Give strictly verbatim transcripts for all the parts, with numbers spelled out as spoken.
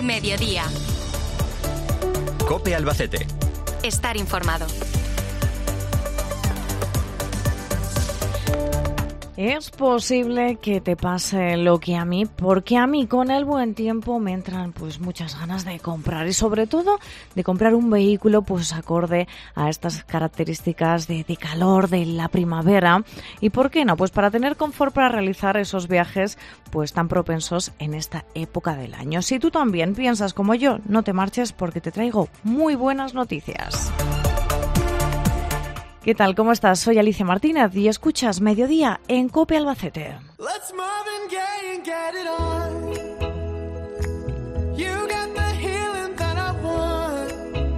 Mediodía. COPE Albacete. Estar informado. Es posible que te pase lo que a mí, porque a mí con el buen tiempo me entran pues muchas ganas de comprar y sobre todo de comprar un vehículo pues acorde a estas características de, de calor de la primavera. ¿Y por qué no? Pues para tener confort para realizar esos viajes pues tan propensos en esta época del año. Si tú también piensas como yo, no te marches porque te traigo muy buenas noticias. ¿Qué tal? ¿Cómo estás? Soy Alicia Martínez y escuchas Mediodía en COPE Albacete. Let's Marvin Gaye and get it on. You got the healing that I want.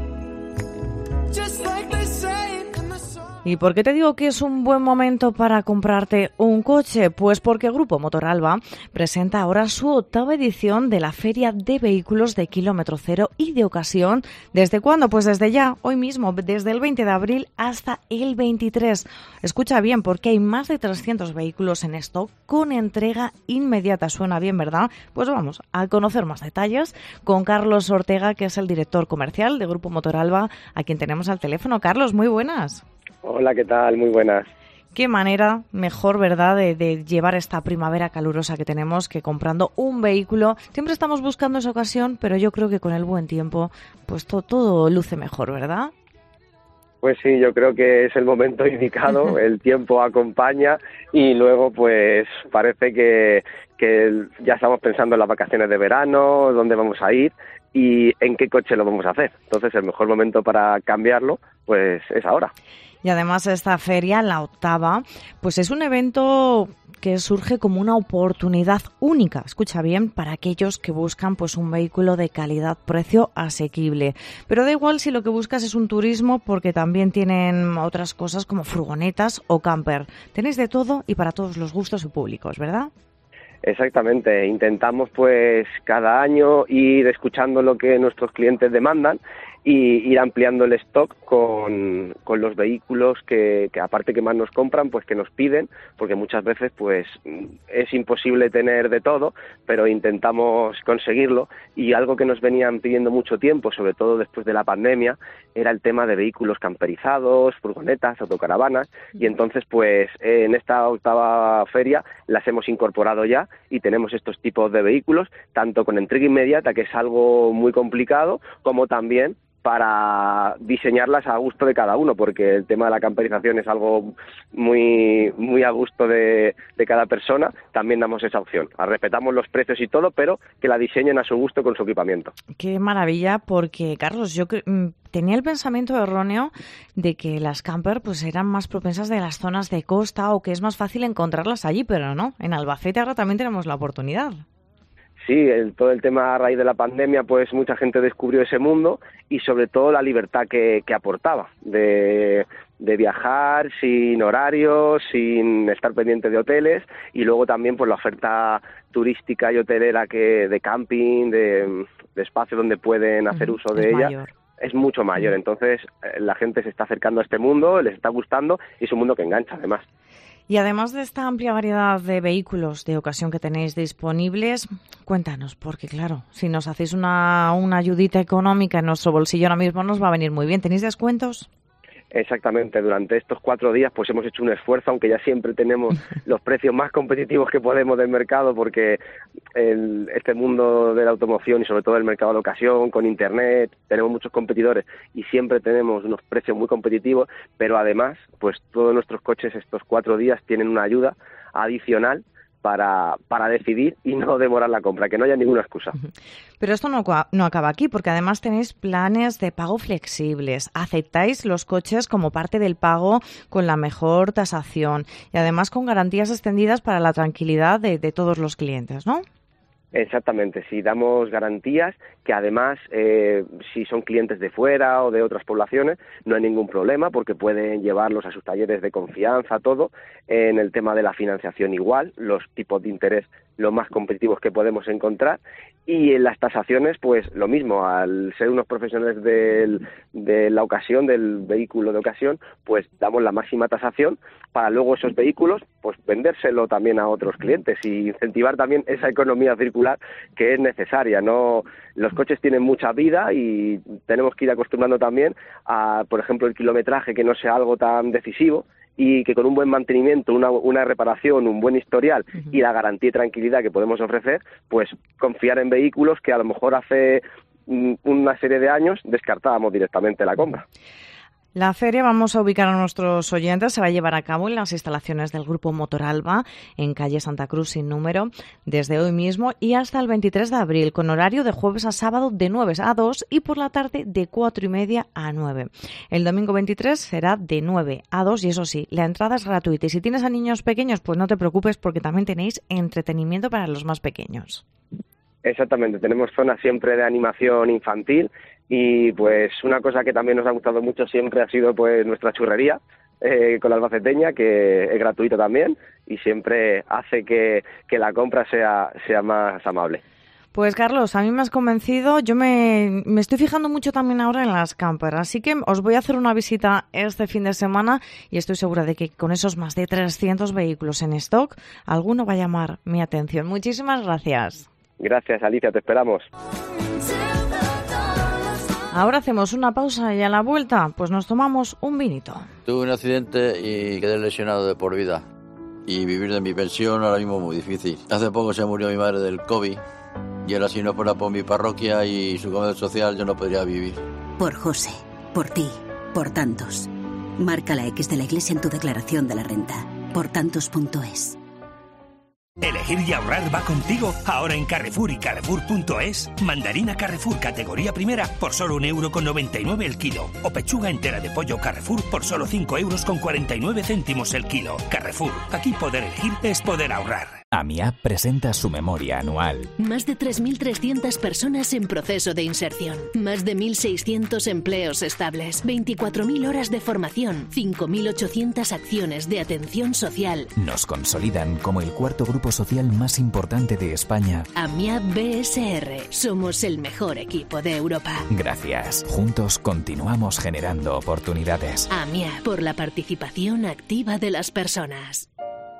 Just like they say in the song. ¿Y por qué te digo que es un buen momento para comprarte un coche? Pues porque Grupo Motoralba presenta ahora su octava edición de la Feria de Vehículos de Kilómetro Cero y de Ocasión. ¿Desde cuándo? Pues desde ya, hoy mismo, desde el veinte de abril hasta el veintitrés. Escucha bien, porque hay más de trescientos vehículos en stock con entrega inmediata. Suena bien, ¿verdad? Pues vamos a conocer más detalles con Carlos Ortega, que es el director comercial de Grupo Motoralba, a quien tenemos al teléfono. Carlos, muy buenas. Hola, ¿qué tal? Muy buenas. Qué manera mejor, ¿verdad?, de, de llevar esta primavera calurosa que tenemos que comprando un vehículo. Siempre estamos buscando esa ocasión, pero yo creo que con el buen tiempo, pues to- todo luce mejor, ¿verdad? Pues sí, yo creo que es el momento indicado, el tiempo acompaña y luego pues parece que, que ya estamos pensando en las vacaciones de verano, dónde vamos a ir y en qué coche lo vamos a hacer. Entonces el mejor momento para cambiarlo pues es ahora. Y además esta feria, la octava, pues es un evento que surge como una oportunidad única, escucha bien, para aquellos que buscan pues un vehículo de calidad-precio asequible. Pero da igual si lo que buscas es un turismo, porque también tienen otras cosas como furgonetas o camper. Tenéis de todo y para todos los gustos y públicos, ¿verdad? Exactamente, intentamos pues cada año ir escuchando lo que nuestros clientes demandan y ir ampliando el stock con, con los vehículos que, que aparte que más nos compran, pues que nos piden, porque muchas veces pues es imposible tener de todo, pero intentamos conseguirlo. Y algo que nos venían pidiendo mucho tiempo, sobre todo después de la pandemia, era el tema de vehículos camperizados, furgonetas, autocaravanas, y entonces pues en esta octava feria las hemos incorporado ya y tenemos estos tipos de vehículos, tanto con entrega inmediata, que es algo muy complicado, como también para diseñarlas a gusto de cada uno, porque el tema de la camperización es algo muy muy a gusto de, de cada persona. También damos esa opción. Respetamos los precios y todo, pero que la diseñen a su gusto con su equipamiento. Qué maravilla, porque, Carlos, yo cre- tenía el pensamiento erróneo de que las camper pues eran más propensas de las zonas de costa o que es más fácil encontrarlas allí, pero no. En Albacete ahora también tenemos la oportunidad. Sí, el, todo el tema a raíz de la pandemia, pues mucha gente descubrió ese mundo y sobre todo la libertad que, que aportaba de, de viajar sin horarios, sin estar pendiente de hoteles, y luego también pues la oferta turística y hotelera que de camping, de, de espacio donde pueden hacer uso de es ella. mayor. Es mucho mayor, entonces eh, la gente se está acercando a este mundo, les está gustando y es un mundo que engancha además. Y además de esta amplia variedad de vehículos de ocasión que tenéis disponibles, cuéntanos, porque claro, si nos hacéis una, una ayudita económica en nuestro bolsillo ahora mismo nos va a venir muy bien. ¿Tenéis descuentos? Exactamente, durante estos cuatro días pues hemos hecho un esfuerzo, aunque ya siempre tenemos los precios más competitivos que podemos del mercado, porque el, este mundo de la automoción y sobre todo el mercado de ocasión, con internet, tenemos muchos competidores y siempre tenemos unos precios muy competitivos, pero además pues todos nuestros coches estos cuatro días tienen una ayuda adicional para, para decidir y no demorar la compra, que no haya ninguna excusa. Pero esto no, no acaba aquí, porque además tenéis planes de pago flexibles. Aceptáis los coches como parte del pago con la mejor tasación y además con garantías extendidas para la tranquilidad de, de todos los clientes, ¿no? Exactamente, sí, damos garantías que además, eh, si son clientes de fuera o de otras poblaciones, no hay ningún problema porque pueden llevarlos a sus talleres de confianza, todo. En el tema de la financiación igual, los tipos de interés lo más competitivos que podemos encontrar. Y en las tasaciones, pues lo mismo, al ser unos profesionales del, de la ocasión, del vehículo de ocasión, pues damos la máxima tasación para luego esos vehículos, pues vendérselo también a otros clientes y incentivar también esa economía circular que es necesaria, ¿no? Los coches tienen mucha vida y tenemos que ir acostumbrando también a, por ejemplo, el kilometraje, que no sea algo tan decisivo, y que con un buen mantenimiento, una, una reparación, un buen historial uh-huh. y la garantía y tranquilidad que podemos ofrecer, pues confiar en vehículos que a lo mejor hace mm, una serie de años descartábamos directamente la compra. La feria, vamos a ubicar a nuestros oyentes, se va a llevar a cabo en las instalaciones del Grupo Motoralba, en calle Santa Cruz sin número, desde hoy mismo y hasta el veintitrés de abril, con horario de jueves a sábado de nueve a dos y por la tarde de cuatro y media a nueve. El domingo veintitrés será de nueve a dos y eso sí, la entrada es gratuita. Y si tienes a niños pequeños, pues no te preocupes porque también tenéis entretenimiento para los más pequeños. Exactamente, tenemos zonas siempre de animación infantil y pues una cosa que también nos ha gustado mucho siempre ha sido pues nuestra churrería eh, con la albaceteña, que es gratuita también y siempre hace que, que la compra sea, sea más amable. Pues Carlos, a mí me has convencido, yo me, me estoy fijando mucho también ahora en las camper, así que os voy a hacer una visita este fin de semana y estoy segura de que con esos más de trescientos vehículos en stock, alguno va a llamar mi atención. Muchísimas gracias. Gracias, Alicia, te esperamos. Ahora hacemos una pausa y a la vuelta pues nos tomamos un vinito. Tuve un accidente y quedé lesionado de por vida. Y vivir de mi pensión ahora mismo es muy difícil. Hace poco se murió mi madre del COVID y ahora si no fuera por mi parroquia y su comedor social yo no podría vivir. Por José, por ti, por tantos. Marca la X de la Iglesia en tu declaración de la renta. por tantos punto es. Elegir y ahorrar va contigo. Ahora en Carrefour y Carrefour punto es. Mandarina Carrefour categoría primera por solo un euro con noventa y nueve el kilo. O pechuga entera de pollo Carrefour por solo cinco euros con cuarenta y nueve céntimos el kilo. Carrefour, aquí poder elegir es poder ahorrar. AMIAP presenta su memoria anual. Más de tres mil trescientas personas en proceso de inserción. Más de mil seiscientos empleos estables. veinticuatro mil horas de formación. cinco mil ochocientas acciones de atención social. Nos consolidan como el cuarto grupo social más importante de España. AMIAP B S R. Somos el mejor equipo de Europa. Gracias. Juntos continuamos generando oportunidades. AMIAP, por la participación activa de las personas.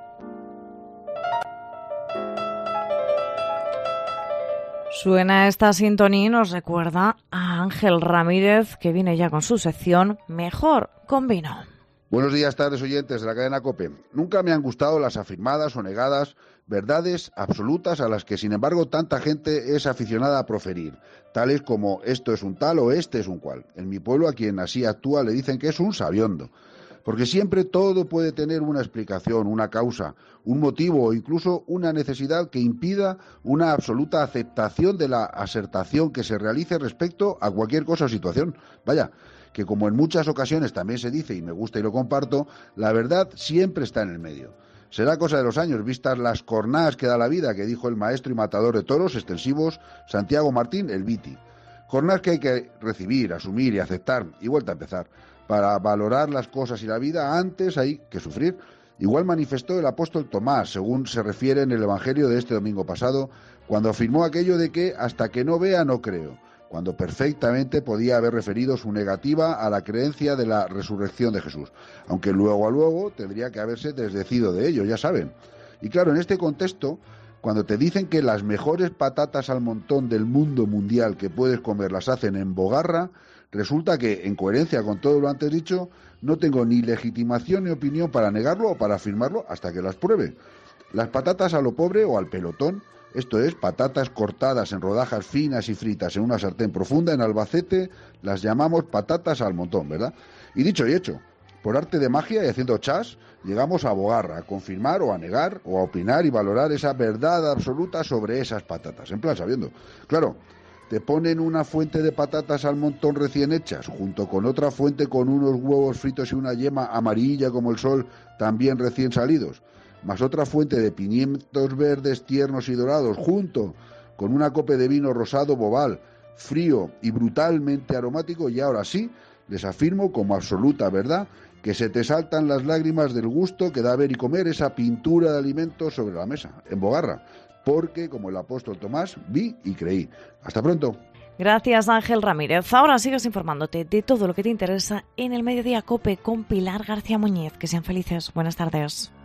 Suena esta sintonía y nos recuerda a Ángel Ramírez, que viene ya con su sección Mejor con Vino. Buenos días, tardes, oyentes de la cadena COPE. Nunca me han gustado las afirmadas o negadas verdades absolutas a las que, sin embargo, tanta gente es aficionada a proferir, tales como esto es un tal o este es un cual. En mi pueblo, a quien así actúa, le dicen que es un sabiondo. Porque siempre todo puede tener una explicación, una causa, un motivo o incluso una necesidad que impida una absoluta aceptación de la asertación que se realice respecto a cualquier cosa o situación. Vaya, que como en muchas ocasiones también se dice, y me gusta y lo comparto, la verdad siempre está en el medio. Será cosa de los años, vistas las cornadas que da la vida, que dijo el maestro y matador de toros extensivos Santiago Martín, el Viti. Cornadas que hay que recibir, asumir y aceptar, y vuelta a empezar. Para valorar las cosas y la vida, antes hay que sufrir. Igual manifestó el apóstol Tomás, según se refiere en el Evangelio de este domingo pasado, cuando afirmó aquello de que hasta que no vea no creo, cuando perfectamente podía haber referido su negativa a la creencia de la resurrección de Jesús, aunque luego a luego tendría que haberse desdecido de ello, ya saben. Y claro, en este contexto, cuando te dicen que las mejores patatas al montón del mundo mundial que puedes comer las hacen en Bogarra, resulta que, en coherencia con todo lo antes dicho, no tengo ni legitimación ni opinión para negarlo o para afirmarlo hasta que las pruebe. Las patatas a lo pobre o al pelotón, esto es, patatas cortadas en rodajas finas y fritas en una sartén profunda en Albacete, las llamamos patatas al montón, ¿verdad? Y dicho y hecho, por arte de magia y haciendo chas, llegamos a Bogarra a confirmar o a negar o a opinar y valorar esa verdad absoluta sobre esas patatas, en plan sabiendo. Claro, te ponen una fuente de patatas al montón recién hechas, junto con otra fuente con unos huevos fritos y una yema amarilla como el sol, también recién salidos, más otra fuente de pimientos verdes tiernos y dorados, junto con una copa de vino rosado bobal, frío y brutalmente aromático, y ahora sí, les afirmo como absoluta verdad que se te saltan las lágrimas del gusto que da ver y comer esa pintura de alimentos sobre la mesa, en Bogarra, porque, como el apóstol Tomás, vi y creí. Hasta pronto. Gracias, Ángel Ramírez. Ahora sigues informándote de todo lo que te interesa en el Mediodía COPE con Pilar García Muñiz. Que sean felices. Buenas tardes.